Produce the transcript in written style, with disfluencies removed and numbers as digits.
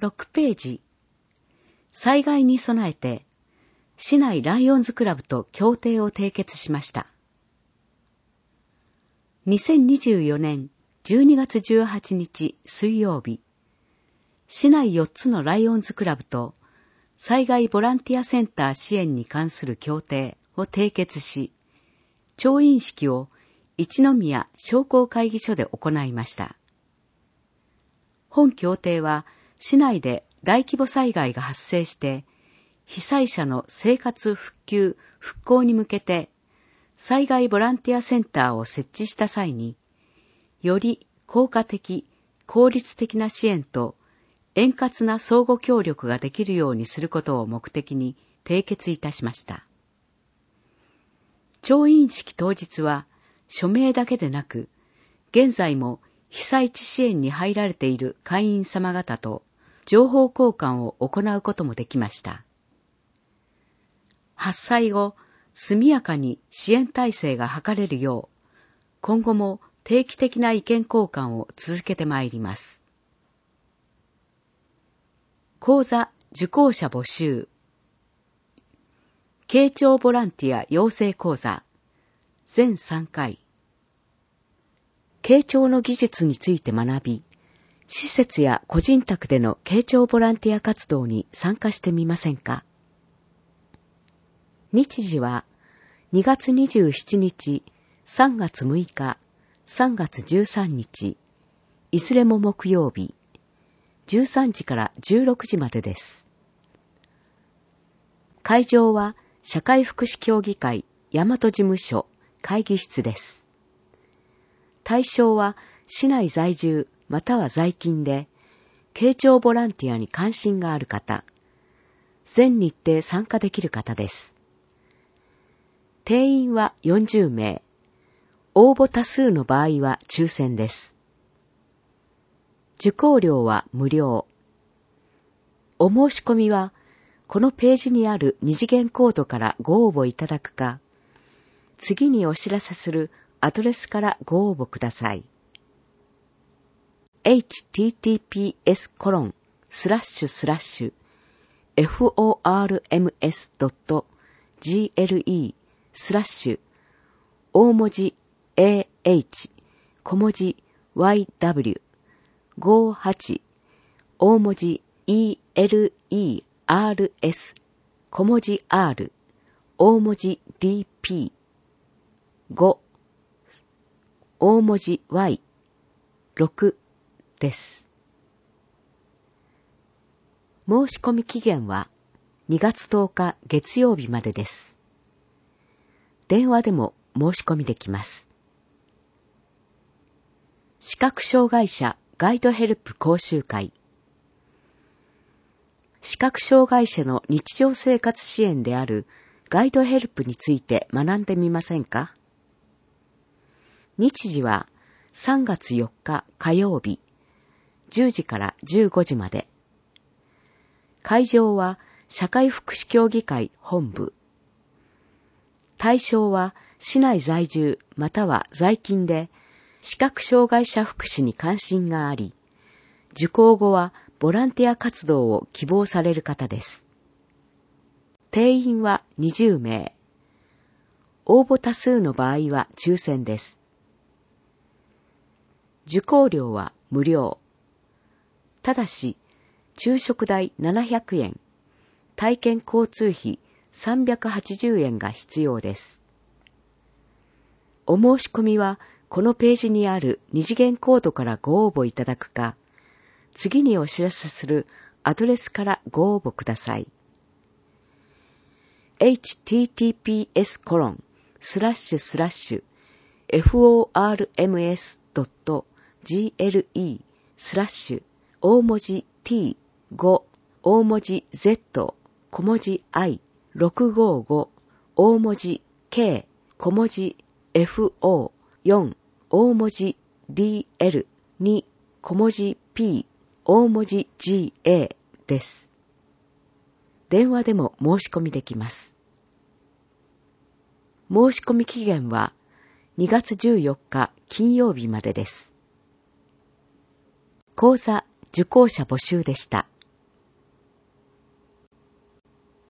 6ページ。災害に備えて、市内ライオンズクラブと協定を締結しました。2024年12月18日水曜日、市内4つのライオンズクラブと災害ボランティアセンター支援に関する協定を締結し、調印式を一宮商工会議所で行いました。本協定は市内で大規模災害が発生して被災者の生活復旧・復興に向けて災害ボランティアセンターを設置した際により効果的・効率的な支援と円滑な相互協力ができるようにすることを目的に締結いたしました。調印式当日は署名だけでなく、現在も被災地支援に入られている会員様方と情報交換を行うこともできました。発災後、速やかに支援体制が図れるよう、今後も定期的な意見交換を続けてまいります。講座受講者募集。慶長ボランティア養成講座全3回。慶長の技術について学び、施設や個人宅での慶長ボランティア活動に参加してみませんか？日時は2月27日、3月6日、3月13日、いずれも木曜日、13時から16時までです。会場は社会福祉協議会大和事務所会議室です。対象は市内在住または在勤で、慶長ボランティアに関心がある方、全日程参加できる方です。定員は40名。応募多数の場合は抽選です。受講料は無料。お申し込みは、このページにある二次元コードからご応募いただくか、次にお知らせするアドレスからご応募ください。https://forms.gle/ 大文字 AH 小文字 YW 58大文字 ELERS 小文字 R 大文字 DP 5大文字 Y 6です。申し込み期限は2月10日月曜日までです。電話でも申し込みできます。視覚障害者ガイドヘルプ講習会。視覚障害者の日常生活支援であるガイドヘルプについて学んでみませんか？日時は3月4日火曜日、10時から15時まで。会場は社会福祉協議会本部。対象は市内在住または在勤で視覚障害者福祉に関心があり、受講後はボランティア活動を希望される方です。定員は20名。応募多数の場合は抽選です。受講料は無料。ただし、昼食代700円、体験交通費380円が必要です。お申し込みはこのページにある二次元コードからご応募いただくか、次にお知らせするアドレスからご応募ください。https://forms.gle/ 大文字 T5 大文字 Z 小文字 I655 大文字 K 小文字 FO4 大文字 DL2 小文字 P 大文字 GA です。電話でも申し込みできます。申し込み期限は2月14日金曜日までです。講座受講者募集でした。